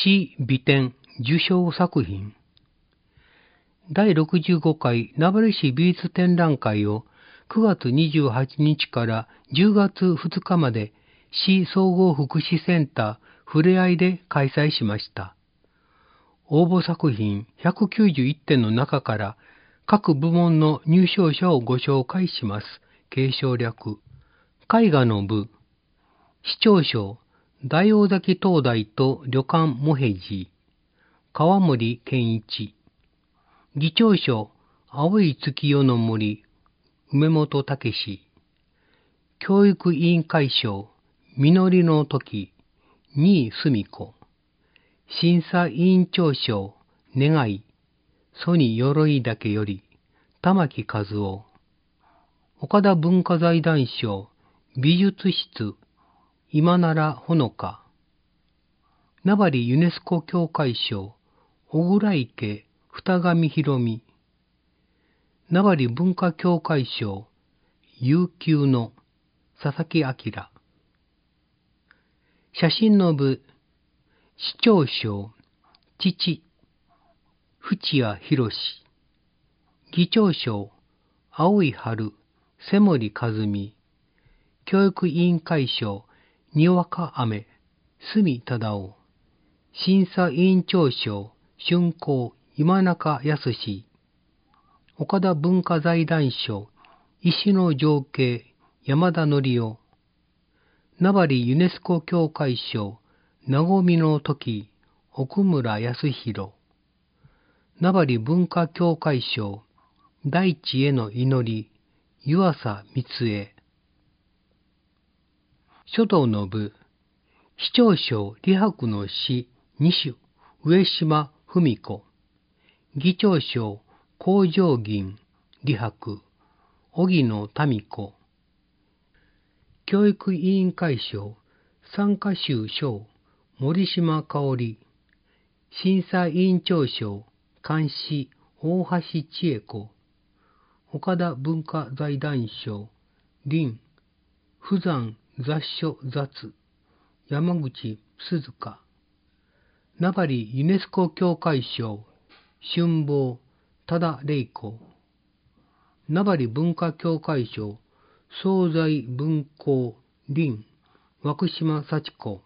詩美典受賞作品。第65回名張市美術展覧会を9月28日から10月2日まで市総合福祉センターふれあいで開催しました。応募作品191点の中から各部門の入賞者をご紹介します。継承略。絵画の部。市長賞、大王崎灯台と旅館モヘジ。川森健一。議長賞、青い月夜の森、梅本武史。教育委員会賞、実りの時、新井澄子。審査委員長賞、願い、曽に鎧岳より、玉木和夫。岡田文化財団賞、美術室、今奈ほのか。名張ユネスコ協会賞、小倉池、二上博美。名張文化協会賞、悠久の佐々木明。写真の部、市長賞、父、淵谷博。議長賞、青い春、瀬森和美。教育委員会賞、にわか雨、隅忠夫。審査委員長賞、春光、今中康。岡田文化財団賞、石の情景、山田則夫。名張ユネスコ協会賞、和みの時、奥村康弘。名張文化協会賞、大地への祈り、湯浅光恵。書道の部、市長賞李白の詩二首、上島文子。議長賞工場銀、李白、荻野民子。教育委員会賞、参加集賞、森島香織。審査委員長賞、監視、大橋千恵子。岡田文化財団賞、林、不山雑書雑、山口鈴鹿。名張ユネスコ協会賞、春望、多田玲子。名張文化協会賞、惣菜文工、林、涌島幸子。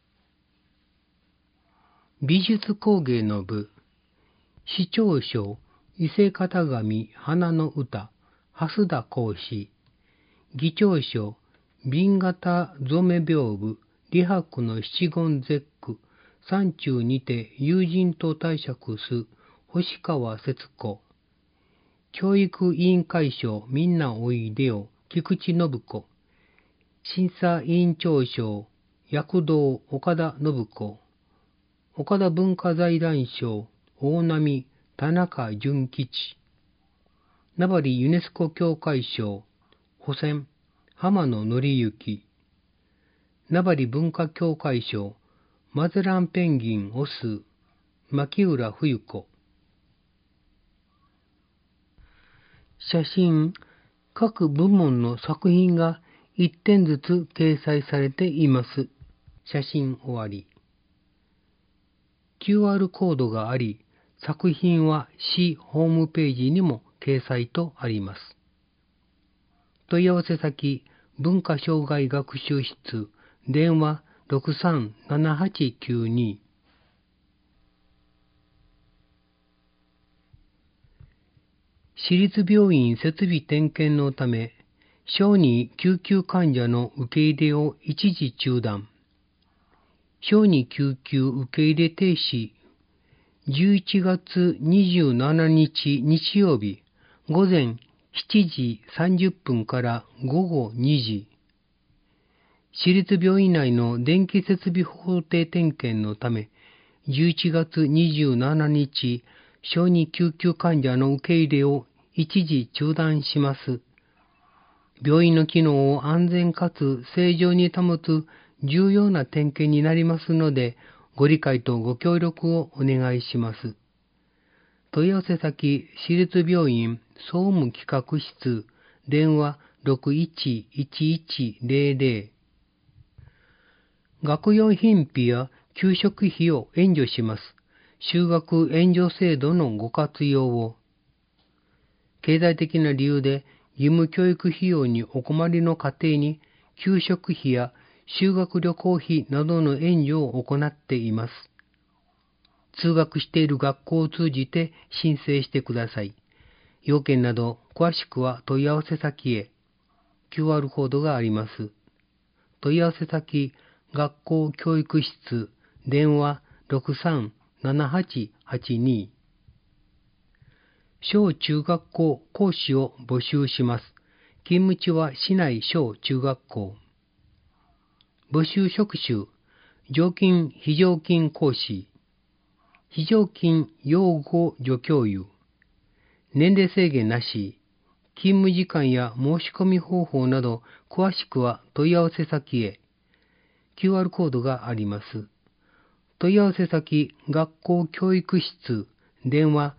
美術工芸の部、市長賞、伊勢型紙花の歌、蓮田講師。議長賞、紅型染め屏風、李白の七言絶句、山中にて友人と帝釈す、星川節子。教育委員会賞、みんなおいでよ、菊池信子。審査委員長賞、躍動、岡田信子。岡田文化財団賞、大波、田中淳吉。名張ユネスコ協会賞、保線、浜野則之。名張文化協会賞、マゼランペンギンオス、牧浦冬子。写真、各部門の作品が1点ずつ掲載されています。写真終わり。QR コードがあり、作品は市ホームページにも掲載とあります。問い合わせ先、文化障害学習室、電話637892。市立病院設備点検のため、小児救急患者の受け入れを一時中断。小児救急受け入れ停止。11月27日日曜日、午前7時30分から午後2時。市立病院内の電気設備法定点検のため、11月27日、小児救急患者の受け入れを一時中断します。病院の機能を安全かつ正常に保つ重要な点検になりますので、ご理解とご協力をお願いします。問い合わせ先、市立病院総務企画室、電話611100。学用品費や給食費を援助します。就学援助制度のご活用を。経済的な理由で義務教育費用にお困りの家庭に給食費や修学旅行費などの援助を行っています。通学している学校を通じて申請してください。要件など詳しくは問い合わせ先へ。QR コードがあります。問い合わせ先、学校教育室、電話 637882。小中学校講師を募集します。勤務地は市内小中学校。募集職種、常勤非常勤講師、非常勤養護助教諭。年齢制限なし。勤務時間や申し込み方法など詳しくは問い合わせ先へ。QR コードがあります。問い合わせ先、学校教育室、電話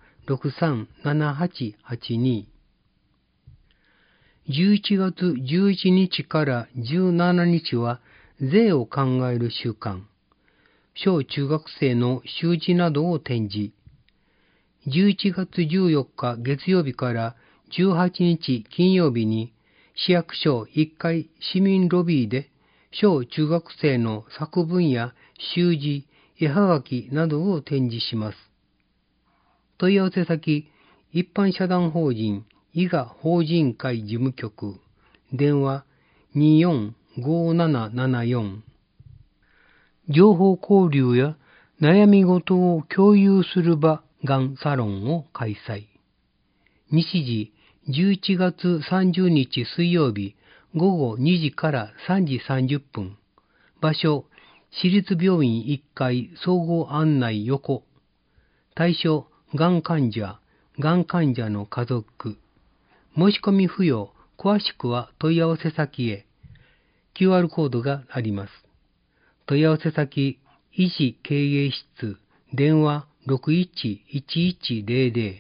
637882。11月11日から17日は税を考える週間。小中学生の習字などを展示。11月14日月曜日から18日金曜日に市役所1階市民ロビーで小中学生の作文や習字、絵はがきなどを展示します。問い合わせ先、一般社団法人伊賀法人会事務局、電話 245774。情報交流や悩み事を共有する場がんサロンを開催。日時11月30日水曜日午後2時から3時30分。場所、市立病院1階総合案内横。対象、がん患者の家族。申し込み不要。詳しくは問い合わせ先へ。QR コードがあります。問い合わせ先、医師経営室、電話 611100。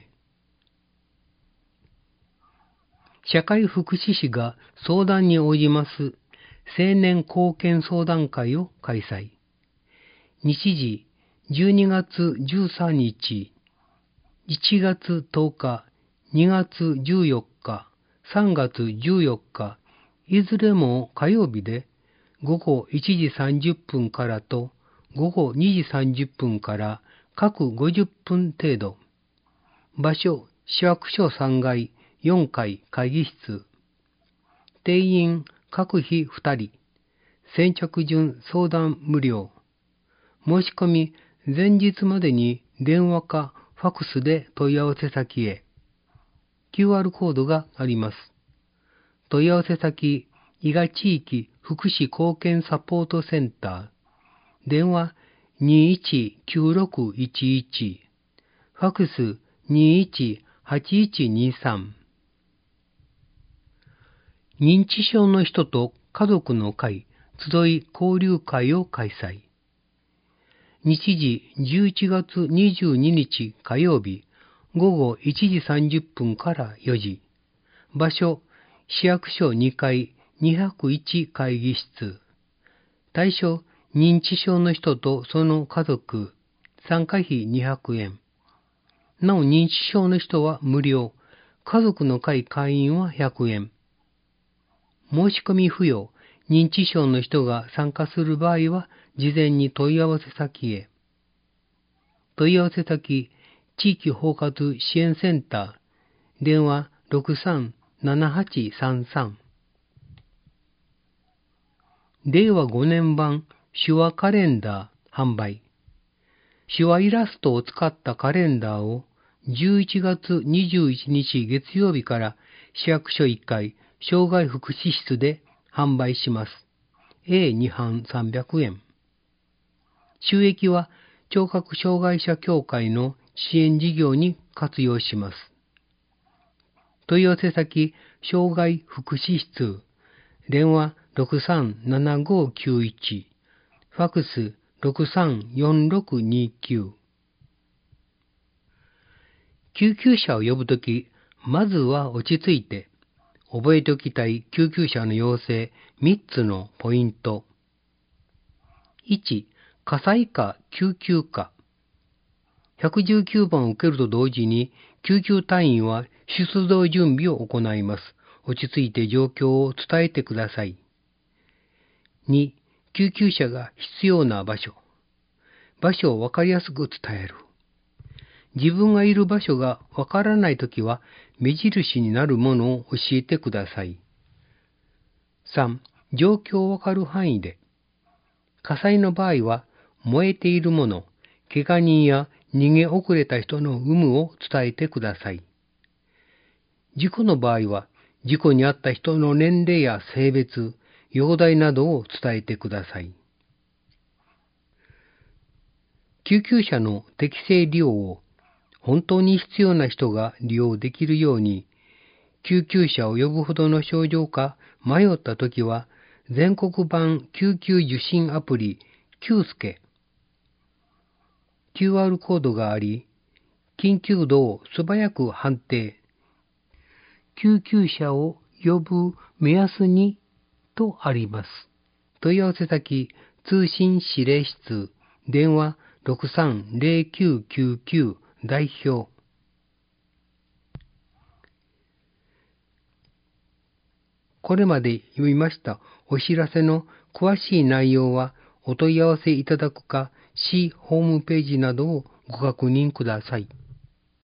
社会福祉士が相談に応じます青年貢献相談会を開催。日時、12月13日、1月10日、2月14日、3月14日、いずれも火曜日で、午後1時30分からと午後2時30分から各50分程度。場所、市役所3階4階会議室。定員各費2人。先着順相談無料。申し込み前日までに電話かファクスで問い合わせ先へ。QR コードがあります。問い合わせ先、伊賀地域福祉貢献サポートセンター。電話 219611。ファクス 218123。認知症の人と家族の会、集い交流会を開催。日時11月22日火曜日、午後1時30分から4時。場所、市役所2階201会議室。対象、認知症の人とその家族。参加費200円。なお認知症の人は無料。家族の会会員は100円。申し込み不要。認知症の人が参加する場合は、事前に問い合わせ先へ。問い合わせ先、地域包括支援センター。電話637833。令和5年版手話カレンダー販売。手話イラストを使ったカレンダーを11月21日月曜日から市役所1階障害福祉室で販売します。A2 版300円。収益は聴覚障害者協会の支援事業に活用します。問い合わせ先、障害福祉室。電話637591。ファクス634629。救急車を呼ぶとき、まずは落ち着いて、覚えておきたい救急車の要請3つのポイント。1、 火災か救急か。119番を受けると同時に、救急隊員は出動準備を行います。落ち着いて状況を伝えてください。2、救急車が必要な場所。場所をわかりやすく伝える。自分がいる場所がわからないときは、目印になるものを教えてください。3、状況をわかる範囲で。火災の場合は、燃えているもの、怪我人や逃げ遅れた人の有無を伝えてください。事故の場合は、事故に遭った人の年齢や性別、容体などを伝えてください。救急車の適正利用を本当に必要な人が利用できるように、救急車を呼ぶほどの症状か迷ったときは、全国版救急受診アプリ、救助、QR コードがあり、緊急度を素早く判定、救急車を呼ぶ目安にとあります。問い合わせ先、通信指令室、電話630999代表。これまで読みましたお知らせの詳しい内容はお問い合わせいただくか、市ホームページなどをご確認ください。